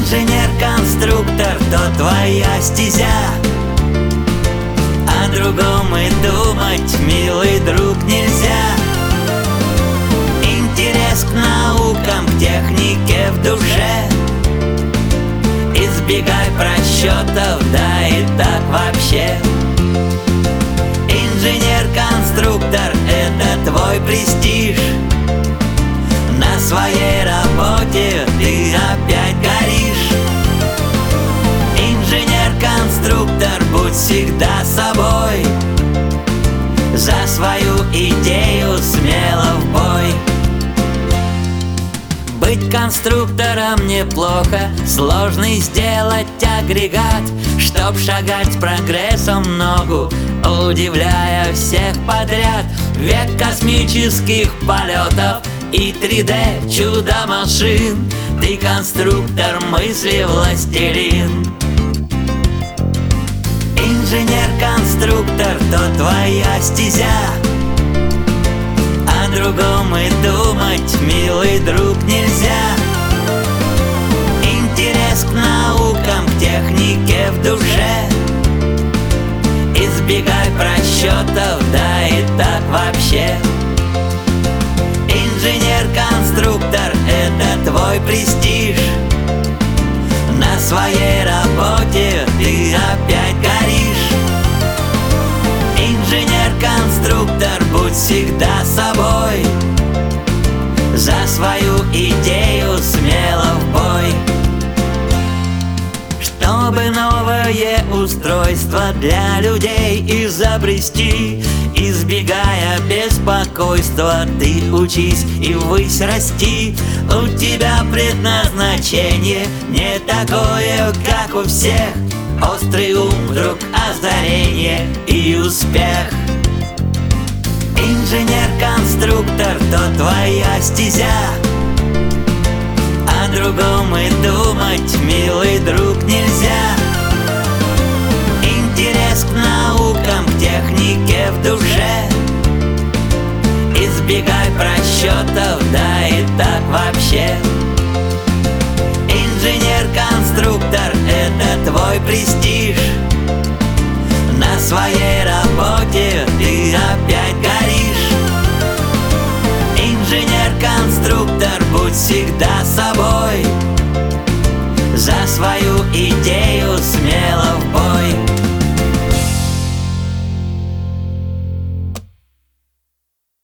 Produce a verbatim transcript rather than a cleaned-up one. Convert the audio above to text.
Инженер-конструктор, то твоя стезя. О другом и думать, милый друг, нельзя. Интерес к наукам, к технике в душе. Избегай просчетов, да и так вообще. Инженер-конструктор — это твой престиж. На своей работе ты опять горишь. Инженер-конструктор, будь всегда собой. За свою идею смело в бой. Быть конструктором неплохо, сложный сделать агрегат, чтоб шагать с прогрессом в ногу, удивляя всех подряд. Век космических полетов и три дэ чудо-машин. Ты конструктор мысли, властелин. Инженер-конструктор, то твоя стезя. О другом и думать, милый друг, нельзя. Интерес к наукам, к технике в душе. Избегай просчетов, да и так вообще. Инженер-конструктор — это твой престиж. На своей работе ты опять горишь. Инженер-конструктор, будь всегда собой. За свою идею смело в бой. Чтобы новое устройство для людей изобрести, избегая беспокойства, ты учись и ввысь расти. У тебя предназначение не такое, как у всех. Острый ум, вдруг озарение и успех. Инженер-конструктор, то твоя стезя. О другом и думать, милый друг, нельзя.